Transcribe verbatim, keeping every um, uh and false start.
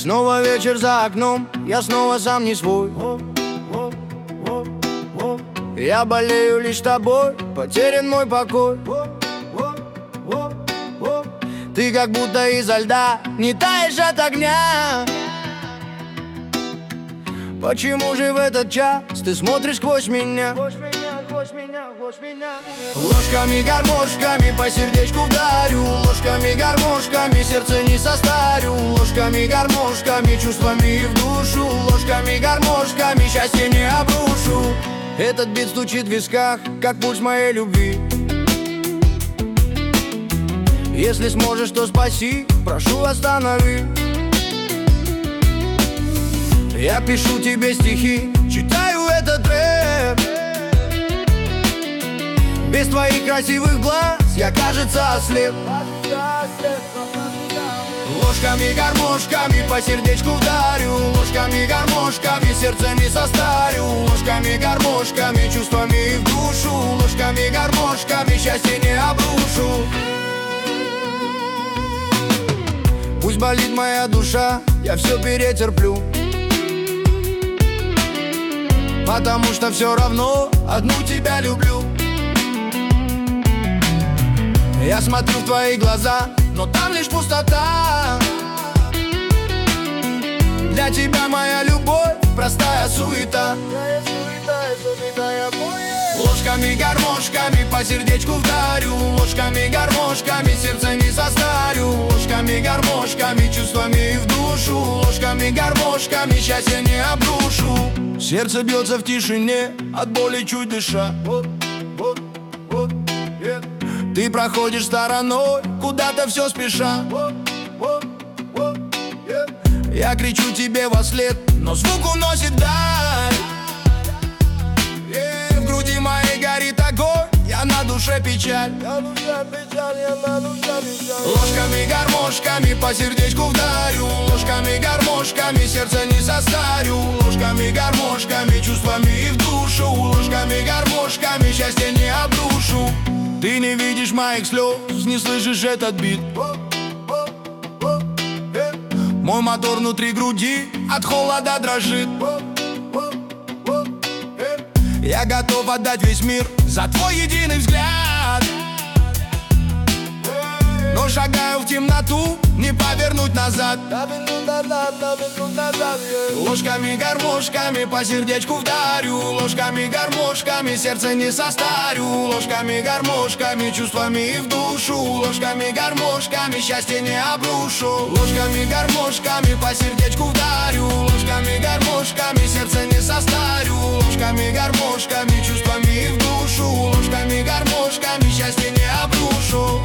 Снова вечер за окном, я снова сам не свой. Я болею лишь тобой, потерян мой покой. Ты как будто изо льда, не таешь от огня. Почему же в этот час ты смотришь сквозь меня? Ложками-гармошками по сердечку вдарю, ложками-гармошками сердце не состарю, ложками-гармошками чувствами в душу, ложками-гармошками счастье не обрушу. Этот бит стучит в висках, как пульс моей любви. Если сможешь, то спаси, прошу останови. Я пишу тебе стихи, читаю этот рэп. Без твоих красивых глаз я, кажется, ослеп. Ложками-гармошками по сердечку вдарю, ложками-гармошками сердце не состарю, ложками-гармошками чувствами в душу, ложками-гармошками счастье не обрушу. Пусть болит моя душа, я все перетерплю, потому что все равно одну тебя люблю. Я смотрю в твои глаза, но там лишь пустота. Для тебя моя любовь простая суета. Ложками-гармошками по сердечку вдарю, ложками-гармошками сердце не состарю, ложками-гармошками чувствами в душу, ложками-гармошками счастье не обрушу. Сердце бьется в тишине, от боли чуть дыша. Ты проходишь стороной, куда-то все спеша. Я кричу тебе во след, но звук уносит вдаль. В груди моей горит огонь, я на душе печаль. Ложками-гармошками по сердечку вдарю, ложками-гармошками сердце не состарю, ложками-гармошками чувствами в душу, ложками-гармошками счастье не обрушу. Ты не видишь моих слез, не слышишь этот бит. Мой мотор внутри груди от холода дрожит. Я готов отдать весь мир за твой единый взгляд, но шагаю в темноту, не повернуть назад. Ложками-гармошками по сердечку вдарю, ложками-гармошками сердце не состарю, ложками-гармошками чувствами в душу, ложками-гармошками счастье не обрушу. Ложками-гармошками по сердечку вдарю, ложками-гармошками сердце не состарю, ложками-гармошками чувствами в душу, ложками-гармошками счастье не обрушу.